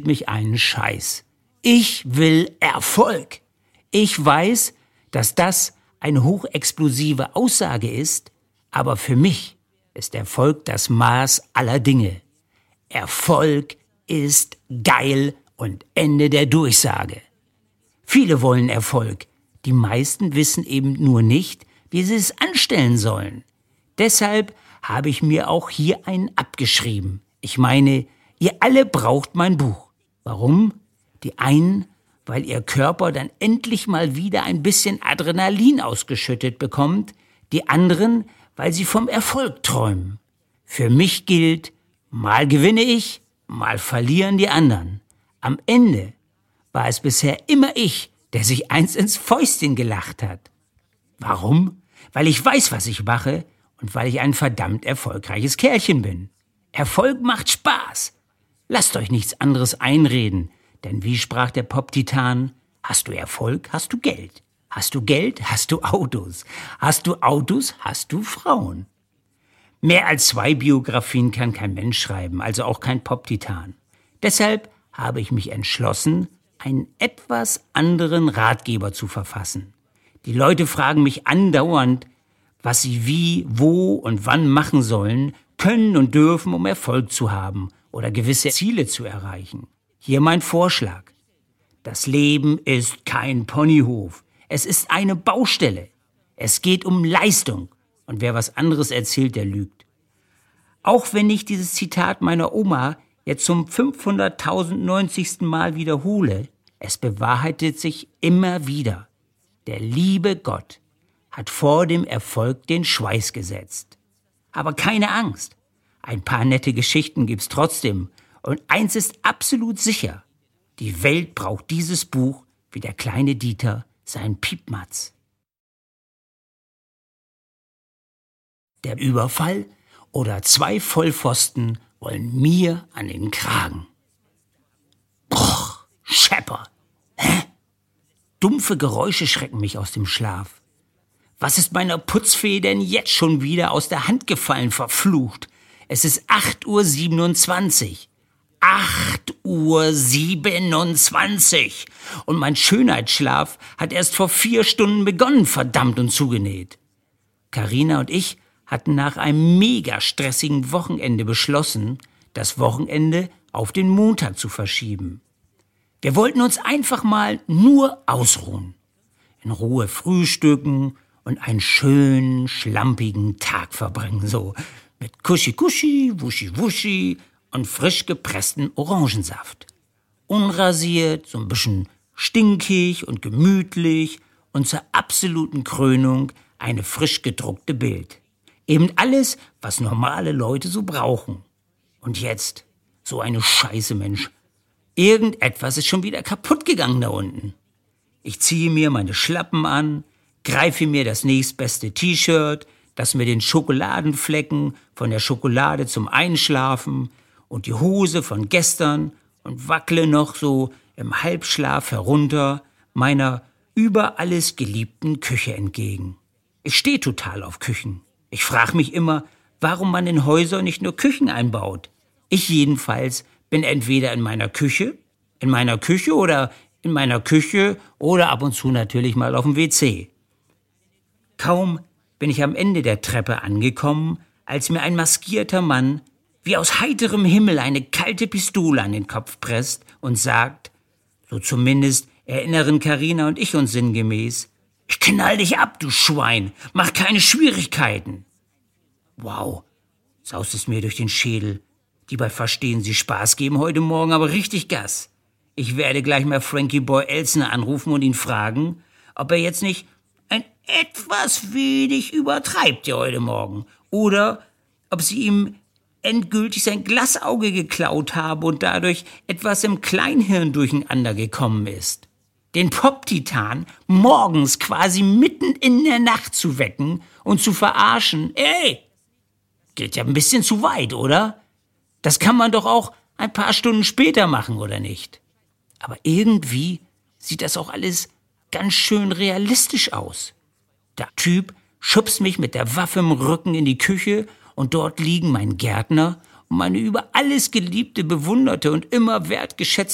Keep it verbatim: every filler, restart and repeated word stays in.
mich einen Scheiß. Ich will Erfolg. Ich weiß, dass das eine hochexplosive Aussage ist, aber für mich ist Erfolg das Maß aller Dinge. Erfolg ist geil und Ende der Durchsage. Viele wollen Erfolg. Die meisten wissen eben nur nicht, wie sie es anstellen sollen. Deshalb habe ich mir auch hier einen abgeschrieben. Ich meine, ihr alle braucht mein Buch. Warum? Die einen, weil ihr Körper dann endlich mal wieder ein bisschen Adrenalin ausgeschüttet bekommt. Die anderen, weil sie vom Erfolg träumen. Für mich gilt, mal gewinne ich, mal verlieren die anderen. Am Ende war es bisher immer ich, der sich eins ins Fäustchen gelacht hat. Warum? Weil ich weiß, was ich mache und weil ich ein verdammt erfolgreiches Kerlchen bin. Erfolg macht Spaß. Lasst euch nichts anderes einreden, denn wie sprach der Pop-Titan, hast du Erfolg, hast du Geld. Hast du Geld, hast du Autos. Hast du Autos, hast du Frauen. Mehr als zwei Biografien kann kein Mensch schreiben, also auch kein Pop-Titan. Deshalb habe ich mich entschlossen, einen etwas anderen Ratgeber zu verfassen. Die Leute fragen mich andauernd, was sie wie, wo und wann machen sollen, können und dürfen, um Erfolg zu haben oder gewisse Ziele zu erreichen. Hier mein Vorschlag. Das Leben ist kein Ponyhof. Es ist eine Baustelle. Es geht um Leistung. Und wer was anderes erzählt, der lügt. Auch wenn ich dieses Zitat meiner Oma jetzt zum fünfhunderttausendneunzigsten Mal wiederhole, es bewahrheitet sich immer wieder. Der liebe Gott hat vor dem Erfolg den Schweiß gesetzt. Aber keine Angst. Ein paar nette Geschichten gibt's trotzdem. Und eins ist absolut sicher. Die Welt braucht dieses Buch wie der kleine Dieter sein Piepmatz. Der Überfall oder zwei Vollpfosten wollen mir an den Kragen. Bruch, Schepper. Hä? Dumpfe Geräusche schrecken mich aus dem Schlaf. Was ist meiner Putzfee denn jetzt schon wieder aus der Hand gefallen, verflucht? Es ist acht Uhr siebenundzwanzig. acht Uhr siebenundzwanzig. Und mein Schönheitsschlaf hat erst vor vier Stunden begonnen, verdammt und zugenäht. Carina und ich hatten nach einem mega stressigen Wochenende beschlossen, das Wochenende auf den Montag zu verschieben. Wir wollten uns einfach mal nur ausruhen, in Ruhe frühstücken und einen schönen, schlampigen Tag verbringen, so mit Kuschi-Kuschi, Wuschi-Wuschi und frisch gepresstem Orangensaft. Unrasiert, so ein bisschen stinkig und gemütlich und zur absoluten Krönung eine frisch gedruckte Bild. Eben alles, was normale Leute so brauchen. Und jetzt, so eine Scheiße, Mensch. Irgendetwas ist schon wieder kaputt gegangen da unten. Ich ziehe mir meine Schlappen an, greife mir das nächstbeste T-Shirt, das mit den Schokoladenflecken von der Schokolade zum Einschlafen und die Hose von gestern und wackle noch so im Halbschlaf herunter meiner über alles geliebten Küche entgegen. Ich stehe total auf Küchen. Ich frage mich immer, warum man in Häusern nicht nur Küchen einbaut. Ich jedenfalls bin entweder in meiner Küche, in meiner Küche oder in meiner Küche oder ab und zu natürlich mal auf dem W C. Kaum bin ich am Ende der Treppe angekommen, als mir ein maskierter Mann wie aus heiterem Himmel eine kalte Pistole an den Kopf presst und sagt, so zumindest erinnern Carina und ich uns sinngemäß, ich knall dich ab, du Schwein, mach keine Schwierigkeiten. Wow, saust es mir durch den Schädel. Die bei Verstehen Sie Spaß geben heute Morgen aber richtig Gas. Ich werde gleich mal Frankie Boy Elsner anrufen und ihn fragen, ob er jetzt nicht ein etwas wenig übertreibt hier heute Morgen. Oder ob sie ihm endgültig sein Glasauge geklaut habe und dadurch etwas im Kleinhirn durcheinander gekommen ist. Den Pop-Titan morgens quasi mitten in der Nacht zu wecken und zu verarschen, ey, geht ja ein bisschen zu weit, oder? Das kann man doch auch ein paar Stunden später machen, oder nicht? Aber irgendwie sieht das auch alles ganz schön realistisch aus. Der Typ schubst mich mit der Waffe im Rücken in die Küche und dort liegen mein Gärtner und meine über alles geliebte, bewunderte und immer wertgeschätzte